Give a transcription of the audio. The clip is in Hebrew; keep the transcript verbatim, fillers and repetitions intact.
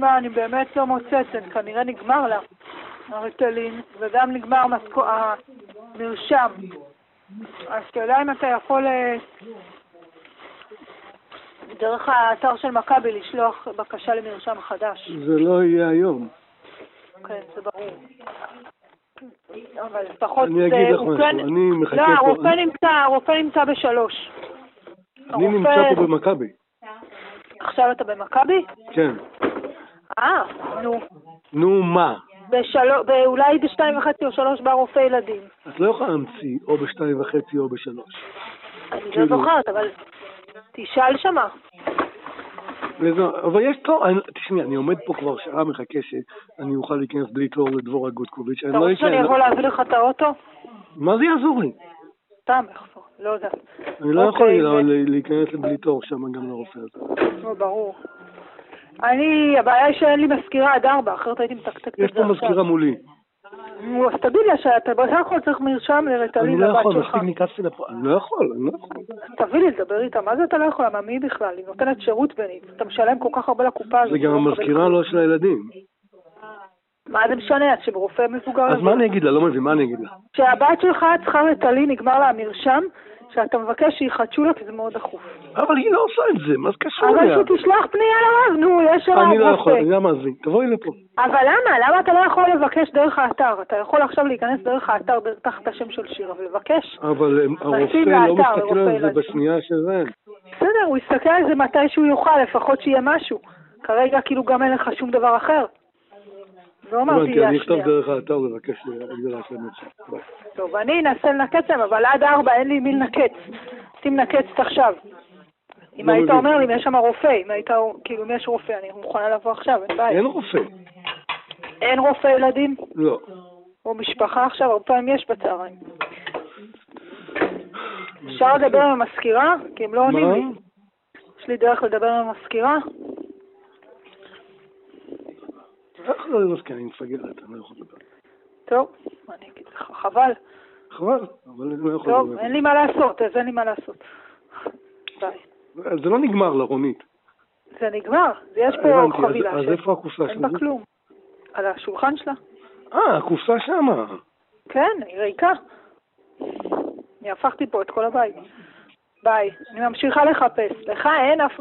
תשמע, אני באמת לא מוצאת, כנראה נגמר לה הריטלין, וגם נגמר מסקו... המרשם. אז תדע אם אתה יכול דרך האתר של מכבי לשלוח בקשה למרשם חדש. זה לא יהיה היום. כן, זה ברור. אבל לפחות אני אגיד לך משהו, אני מחכה פה... לא, הרופא נמצא, הרופא נמצא בשלוש. אני נמצא פה במכבי. עכשיו אתה במכבי? כן. אה, נו. נו, מה? אולי בשתיים וחצי או שלוש בא רופא ילדים. את לא יכולה להמציא או בשתיים וחצי או בשלוש. אני לא זוכרת, אבל תשאל שמה. אבל יש תור, תשמעי, אני עומד פה כבר שעה מחכה שאני אוכל להיכנס בלי תור לדבורה גוטקוביץ'. אתה רוצה שאני יכול להביא לך את האוטו? מה זה יעזור לי? סתם יחזור, לא יודעת. אני לא יכול להיכנס בלי תור שם גם לרופא הזה. לא, ברור. אני, הבעיה היא שאין לי מזכירה עד ארבע, אחרת הייתי מתקתקת את זה עכשיו. יש פה מזכירה מולי. נו, אז תגיד לה שאתה בסך הכל צריך מרשם לריטלין לבת שלך. אני לא יכול, מספיק ניקצתי לפה, אני לא יכול, אני לא יכול. תביא לי לדבר איתה, מה זה אתה לא יכול? מה מי בכלל? היא נותנת שירות בנית, אתה משלם כל כך הרבה לקופה הזאת. זה גם המזכירה לא של הילדים. מה זה משנה? אז שברופא מבוגר... אז מה אני אגיד לה? לא מבין, מה אני אגיד לה? שהבת שלך צריכה ריטלין, נגמר לה המרשם, שאתה מבקש שיחדשו לה, כי זה מאוד דחוף. אבל היא לא עושה את זה, מה זה קשור אליה? אבל שתשלח פנייה לרב, נו, יש שם רופא. אני לא יכול, אני למה עזבי, תבואי לפה. אבל למה? למה אתה לא יכול לבקש דרך האתר? אתה יכול עכשיו להיכנס דרך האתר תחת השם של שיר, ולבקש. אבל הרופא לא מסתכל על זה בשנייה שזה. בסדר, הוא יסתכל על זה מתי שהוא יוכל, לפחות שיהיה משהו. כרגע כאילו גם אין לך שום דבר אחר. לא אמרתי יהיה השנייה. אני אכתוב דרך האתר לבקש הגדלה של המרשם. טוב, אני אנסה לנקץ להם, אבל עד ארבע אין לי מי לנקץ. הייתי מנקצת עכשיו. אם היית אומר לי, אם יש שם רופא, אם היית, כאילו, אם יש רופא, אני מוכנה לבוא עכשיו, אין בעיה. אין רופא. אין רופא ילדים? לא. או משפחה עכשיו, הרבה פעמים יש בצהריים. אפשר לדבר עם המזכירה? כי הם לא עונים לי. יש לי דרך לדבר עם המזכירה? איך לא למזכירה? אני מפגרת, אני לא יכול לדבר. טוב, אני אגיד לך, חבל. חבל, אבל אני לא יכול לדבר. טוב, אין לי מה לעשות, אז אין לי מה לעשות. ביי. זה לא נגמר לרונית. זה נגמר, יש פה חבילה. אז איפה הקופסה שלה? אין בה כלום. על השולחן שלה. אה, הקופסה שמה. כן, היא ריקה. אני הפכתי פה את כל הבית. ביי, אני ממשיכה לחפש. לך אין אף